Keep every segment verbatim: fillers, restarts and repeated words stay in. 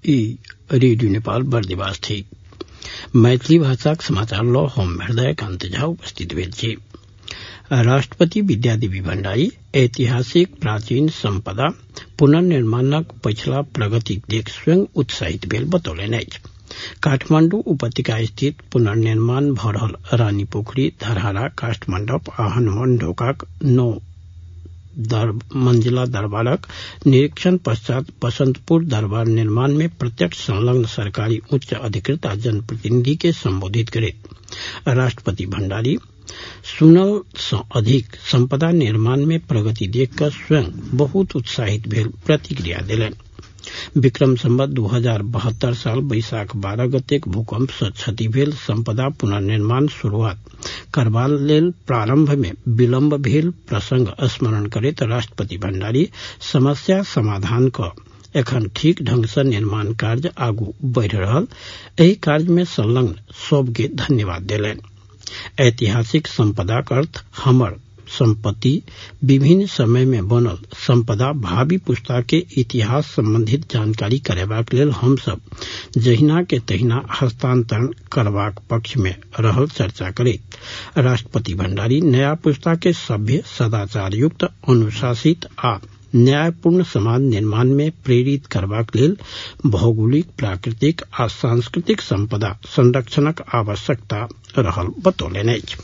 ई रेडियो नेपाल बर्दिवास थी। मैथिली भाषाक समाचार ल हम हृदय कांत झा उपस्थित भेल छी। राष्ट्रपति विद्यादेवी भण्डारी ऐतिहासिक प्राचीन संपदा पुनर्निर्माणक पछिला प्रगति देख स्वयं उत्साहित भेल बतौलनि अछि। काठमांडू उपत्यका स्थित पुनर्निर्माण भ रहल रानी पोखरी, धरहरा, काष्ठमंडप आ हनुमान ढोकाक नौ दर मंजिला दरबारक निरीक्षण पश्चात बसंतपुर दरबार निर्माण में प्रत्यक्ष संलग्न सरकारी उच्च अधिकृत आ जनप्रतिनिधि के संबोधित करैत राष्ट्रपति भण्डारी सुनल सँ अधिक संपदा निर्माण में प्रगति देख कऽ स्वयं बहुत उत्साहित भेल प्रतिक्रिया देलनि। विक्रम संवत दू हजार बहत्तर साल बैसाख बारह गतेक भूकंप सँ क्षति भेल संपदा पुनर्निर्माण शुरुआत करबा लेल प्रारंभ में विलंब भेल प्रसंग स्मरण करैत राष्ट्रपति भण्डारी समस्या समाधान क एखन ठीक ढंग सँ निर्माण कार्य आगू बढ़ि रहल एहि कार्य में संलग्न सबके धन्यवाद देलनि। ऐतिहासिक संपदाक अर्थ हमर संपत्ति विभिन्न समय में बनल संपदा भावी पुस्ता के इतिहास संबंधित जानकारी करेबाक लेल हम सब जहिना के तहिना हस्तांतरण करबाक पक्ष में रहल चर्चा करैत राष्ट्रपति भण्डारी नया पुस्ता के सभ्य, सदाचार युक्त, अनुशासित आ न्यायपूर्ण समाज निर्माण में प्रेरित करबाक लेल भौगोलिक, प्राकृतिक आ सांस्कृतिक संपदा संरक्षणक आवश्यकता रहल बतौलनि अछि।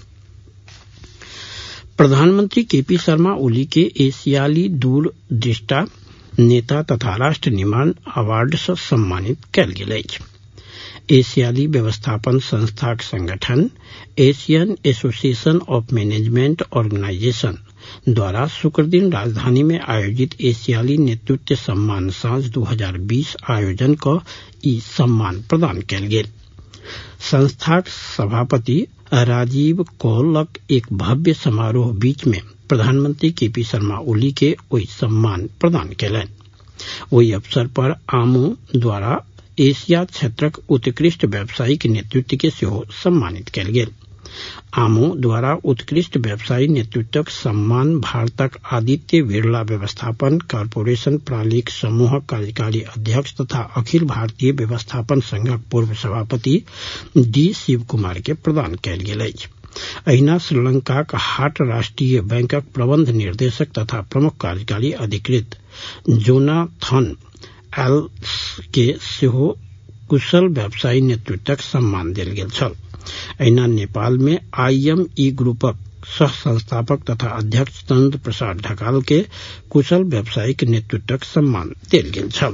प्रधानमंत्री केपी शर्मा ओली के एशियाली दूरदृष्टा नेता तथा राष्ट्र निर्माण अवार्ड सँ सम्मानित कयल गेल अछि। एशियाली व्यवस्थापन संस्थाक संगठन Asian association of management organization द्वारा शुक्र दिन राजधानी में आयोजित एशियाली नेतृत्व सम्मान साँझ दू हजार बीस आयोजन क ई सम्मान प्रदान कयल गेल। संस्थाक सभापति राजीव कौलक एक भव्य समारोह बीच में प्रधानमंत्री केपी शर्मा ओली के ओहि सम्मान प्रदान कयलनि। ओहि अवसर पर आमो द्वारा एशिया क्षेत्रक उत्कृष्ट व्यावसायिक नेतृत्व के सेहो सम्मानित कयल गेल। आमो द्वारा उत्कृष्ट व्यवसायी नेतृत्वक सम्मान भारतक आदित्य बिरला व्यवस्थापन कॉर्पोरेशन प्रणालीक समूहक कार्यकारी अध्यक्ष तथा अखिल भारतीय व्यवस्थापन संघक पूर्व सभापति डी शिव कुमार के प्रदान कयल गेल अछि। अहिना श्रीलंकाक हाट राष्ट्रीय बैंकक प्रबंध निर्देशक तथा प्रमुख कार्यकारी अधिकृत जोनाथन एल के सेहो कुशल व्यवसायी नेतृत्वक सम्मान देल गेल छल। अहिना नेपाल में आईएमई ग्रुपक सह संस्थापक तथा अध्यक्ष चंद्र प्रसाद ढकाल के कुशल व्यावसायिक नेतृत्वक सम्मान देल गेल छल।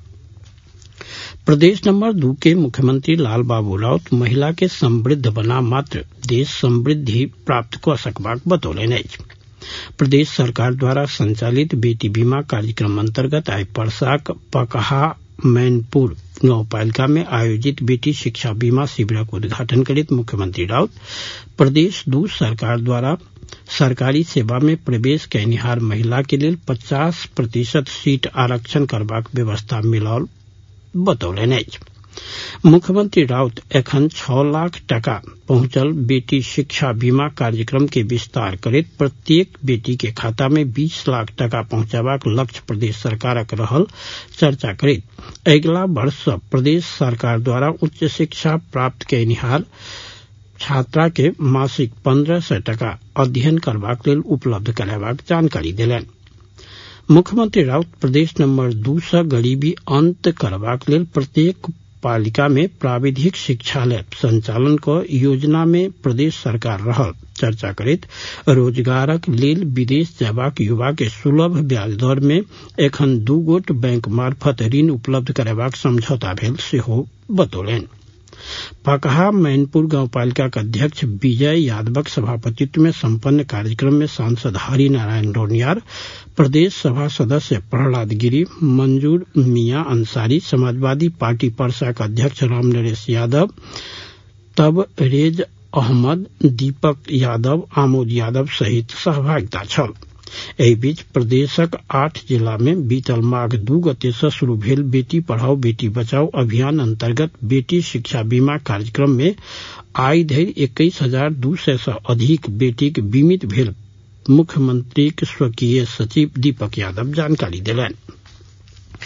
प्रदेश नंबर दू के मुख्यमंत्री लाल बाबू राउत महिला के समृद्ध बना मात्र देश समृद्धि प्राप्त क सकबाक बतौलनि अछि। प्रदेश सरकार द्वारा संचालित बेटी बीमा कार्यक्रम अंतर्गत आइ परसाक पकहा मैनपुर गांवपालिका में आयोजित बेटी शिक्षा बीमा शिविरक उद्घाटन करैत मुख्यमंत्री राउत प्रदेश दू सरकार द्वारा सरकारी सेवा में प्रवेश कयनिहार महिला के लेल पचास प्रतिशत सीट आरक्षण करबाक व्यवस्था मिलल बतौलनि अछि। मुख्यमंत्री राउत एखन छह लाख टका पहुंचल बेटी शिक्षा बीमा कार्यक्रम के विस्तार करैत प्रत्येक बेटी के खाता में बीस लाख टका पहुंचाबाक लक्ष्य प्रदेश सरकारक रहल चर्चा करैत अगिला वर्ष सँ प्रदेश सरकार द्वारा उच्च शिक्षा प्राप्त कयनिहार छात्रा के मासिक पंद्रह सौ टका अध्ययन करबाक लेल उपलब्ध कराबाक जानकारी देलनि। मुख्यमंत्री राउत प्रदेश नंबर दू सँ गरीबी अंत करबाक लेल प्रत्येक पालिका में प्राविधिक शिक्षालय संचालन क योजना में प्रदेश सरकार रहल चर्चा करैत रोजगारक लेल विदेश जयबाक युवा के सुलभ ब्याज दर में एखन दू गोट बैंक मार्फत ऋण उपलब्ध कराबाक समझौता भेल सेहो बतौलनि। पकहा मैनपुर गांवपालिका के अध्यक्ष विजय यादवक सभापतित्व में संपन्न कार्यक्रम में सांसद हरि नारायण रौनियार, प्रदेश सभा सदस्य प्रहलाद गिरी, मंजूर मियां अंसारी, समाजवादी पार्टी परसा के अध्यक्ष राम नरेश यादव, तबरेज अहमद, दीपक यादव, आमोद यादव सहित सहभागिता छल। एहि बीच प्रदेशक आठ जिला में बीतल माघ दू गते से शुरू भेल बेटी पढ़ाओ बेटी बचाओ अभियान अंतर्गत बेटी शिक्षा बीमा कार्यक्रम में आइ धरि इक्कीस हजार दू सय से अधिक बेटीक बीमित भेल मुख्यमंत्री के स्वकीय सचिव दीपक यादव जानकारी देलनि।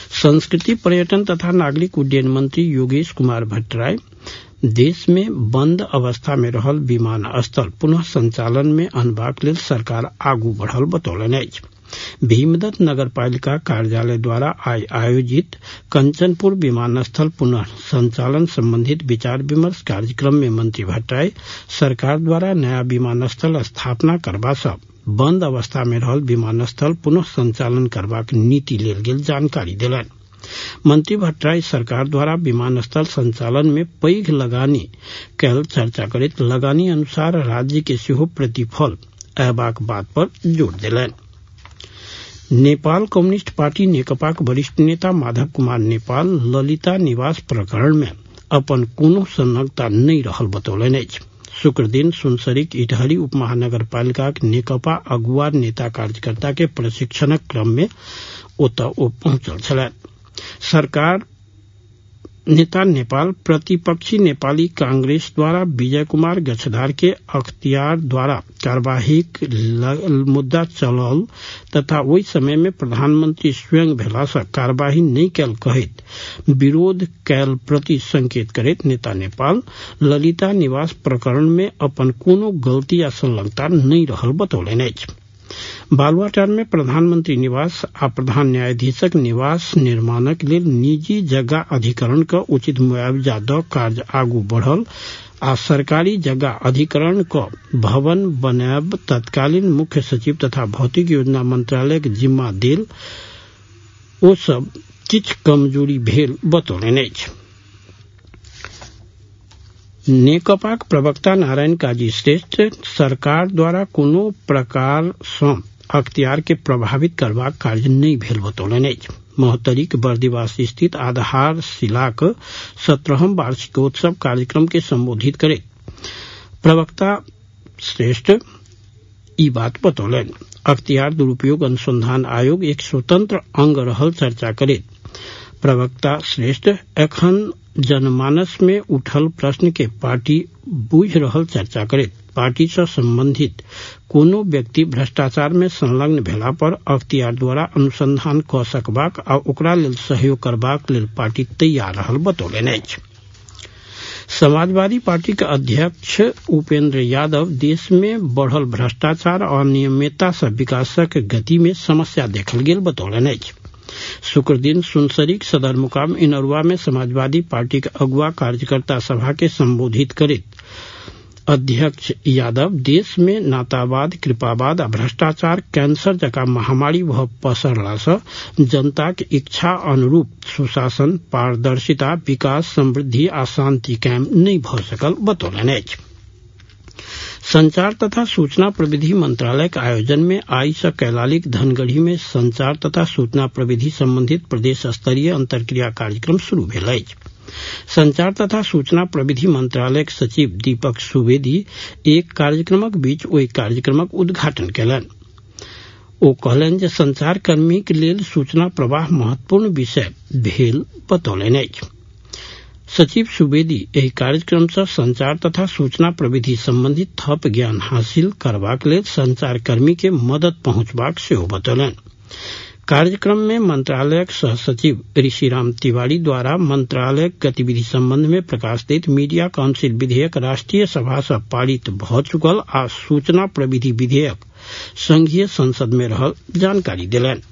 संस्कृति पर्यटन तथा नागरिक उड्डयन मंत्री योगेश कुमार भट्टराय देश में बंद अवस्था में रहल विमानस्थल पुनः संचालन में अनबाक लेल सरकार आगू बढ़ल बतौलन अछि। भीमदत्त नगरपालिका कार्यालय द्वारा आज आयोजित कंचनपुर विमानस्थल पुनः संचालन संबंधित विचार विमर्श कार्यक्रम में मंत्री भट्टराय सरकार द्वारा नया विमानस्थल स्थापना करबा सँ बंद अवस्था में रहल विमानस्थल पुनः संचालन करबाक नीति लेल गेल जानकारी देलनि। मंत्री भट्टराय सरकार द्वारा विमानस्थल संचालन में पैघ लगानी कैल चर्चा करैत लगानी अनुसार राज्य के सेहो प्रतिफल अयबाक बात पर जोर देलनि। नेपाल कम्युनिस्ट पार्टी नेकपाक वरिष्ठ नेता माधव कुमार नेपाल ललिता निवास प्रकरण में अपन कोनो संलग्नता नहीं रहल बतौलनि अछि। शुक्र दिन सुनसरीक इटहरी उपमहानगरपालिका नेकपा अगुआ नेता कार्यकर्ता के प्रशिक्षणक क्रम में ओतऽ ओ पहुंचल छलैथ। सरकार नेता नेपाल प्रतिपक्षी नेपाली कांग्रेस द्वारा विजय कुमार गच्छधार के अख्तियार द्वारा कार्यवाही मुद्दा चलल तथा ओहि समय में प्रधानमंत्री स्वयं भेला सँ कार्यवाही नहीं कैल कहैत विरोध कैल प्रति संकेत करैत नेता नेपाल ललिता निवास प्रकरण में अपन कोनो गलती या संलग्नता नहीं रहल बतौलनि अछि। बालुआटार में प्रधानमंत्री निवास आ प्रधान न्यायाधीशक निवास निर्माणक लेल निजी जगह अधिकरण क उचित मुआवजा द कार्य आगू बढ़ल आ सरकारी जगह अधिकरण क भवन बनाब तत्कालीन मुख्य सचिव तथा भौतिक योजना मंत्रालय के जिम्मा देल ओ सब किछ कमजोरी भेल बतौलनि अछि। नेकपाक प्रवक्ता नारायण काजी श्रेष्ठ सरकार द्वारा कोनो प्रकार सँ अख्तियार के प्रभावित करबाक कार्य नहीं भेल बतौलनि अछि। महोत्तरीक बर्दिवास स्थित आधारशिलाक सत्रहम वार्षिकोत्सव कार्यक्रम के संबोधित करैत प्रवक्ता श्रेष्ठ ई बात बतौलनि। अख्तियार दुरुपयोग अनुसंधान आयोग एक स्वतंत्र अंग रहल चर्चा करैत प्रवक्ता श्रेष्ठ एखन जनमानस में उठल प्रश्न के पार्टी बूझ रहल चर्चा करैत पार्टी से संबंधित कोनो व्यक्ति भ्रष्टाचार में संलग्न भेला पर अख्तियार द्वारा अनुसंधान क सकबाक आ ओकरा लेल सहयोग करबाक लेल पार्टी तैयार रहल बतौलनि अछि। समाजवादी पार्टी के अध्यक्ष उपेंद्र यादव देश में बढ़ल भ्रष्टाचार और अनियमितता से विकासक गति में समस्या देखल गेल बतौलनि अछि। शुक्र दिन सुनसरीक सदर मुकाम इनरुआ में समाजवादी पार्टी के अगुआ कार्यकर्ता सभा के संबोधित करैत अध्यक्ष यादव देश में नातावाद कृपावाद आ भ्रष्टाचार कैंसर जकाँ महामारी भ पसरला सँ जनता के इच्छा अनुरूप सुशासन पारदर्शिता विकास समृद्धि आ शांति कायम नहीं भ सकल बतौलनि अछि। संचार तथा सूचना प्रविधि मंत्रालय के आयोजन में आई से कैलालीक धनगढ़ी में संचार तथा सूचना प्रविधि संबंधित प्रदेश स्तरीय अंतर्क्रिया कार्यक्रम शुरू भेल अछि। संचार तथा सूचना प्रविधि मंत्रालय के सचिव दीपक सुवेदी एक कार्यक्रमक बीच ओहि कार्यक्रमक उद्घाटन कयलनि। ओ कहलनि जे संचार कर्मी के लेल सूचना प्रवाह महत्वपूर्ण विषय भेल बतौलनि अछि। सचिव सुवेदी एहि कार्यक्रम से संचार तथा सूचना प्रविधि संबंधित थप ज्ञान हासिल करबाक लेल संचार कर्मी के मदद पहुंचबाक सेहो बतौलनि। कार्यक्रम में मंत्रालय सह सचिव ऋषिराम तिवारी द्वारा मंत्रालय गतिविधि संबंध में प्रकाश दैत मीडिया काउंसिल विधेयक राष्ट्रीय सभा से पारित भ चुकल आ सूचना प्रविधि विधेयक संघीय संसद में रहल जानकारी देलनि।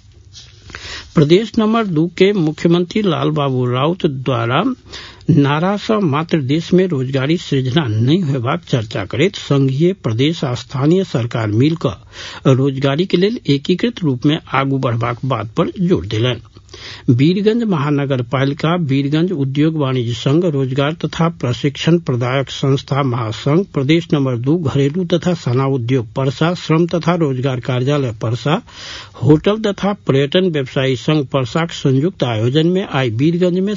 प्रदेश नंबर दू के मुख्यमंत्री लाल बाबू राउत द्वारा नारा से मात्र देश में रोजगारी सृजना नहीं होबाक चर्चा करैत संघीय प्रदेश आ स्थानीय सरकार मिल कऽ रोजगारी के लेल एकीकृत रूप में आगू बढ़बाक बात पर जोर देलनि। वीरगंज महानगर पालिका वीरगंज उद्योग वाणिज्य संघ रोजगार तथा प्रशिक्षण प्रदायक संस्था महासंघ प्रदेश नंबर दू घरेलू तथा सना उद्योग परसा श्रम तथा रोजगार कार्यालय परसा होटल तथा पर्यटन व्यवसायी संघ परसा के संयुक्त आयोजन में आई वीरगंज में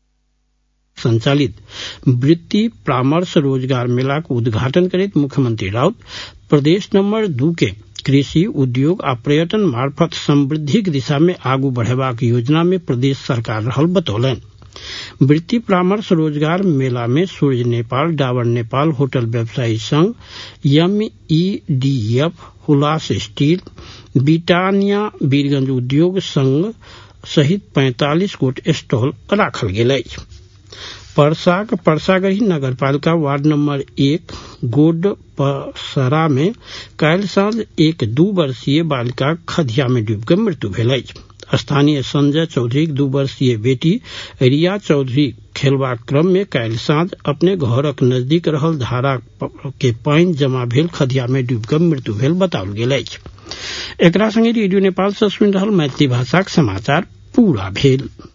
संचालित वृत्ति परामर्श रोजगार मेला को उद्घाटन करैत मुख्यमंत्री राउत प्रदेश नंबर दू के कृषि उद्योग आ पर्यटन मार्फत समृद्धि की दिशा में आगू बढ़ेबाक योजना में प्रदेश सरकार रहल बतौलनि। वृत्ति परामर्श रोजगार मेला में सूर्य नेपाल डाबर नेपाल होटल व्यवसायी संघ M E D F Hulas steel Britannia Birgunj उद्योग संघ सहित पैंतालीस गोट स्टॉल राखल गेल अछि। परसाक परसागढ़ी नगरपालिका वार्ड नंबर एक गोड पसरा में काल्हि साँझ एक दू वर्षीय बालिका खदिया में डूबि कऽ मृत्यु भेल अछि। स्थानीय संजय चौधरी दू वर्षीय बेटी रिया चौधरी खेलबाक क्रम में काल्हि साँझ अपने घरक नजदीक रहल धारा के पानि जमा भेल खदिया में डूबि कऽ मृत्यु भेल बताओल गेल अछि। एकरा संगे रेडियो नेपाल सँ सुनि रहल मैथिली भाषाक समाचार पूरा भेल।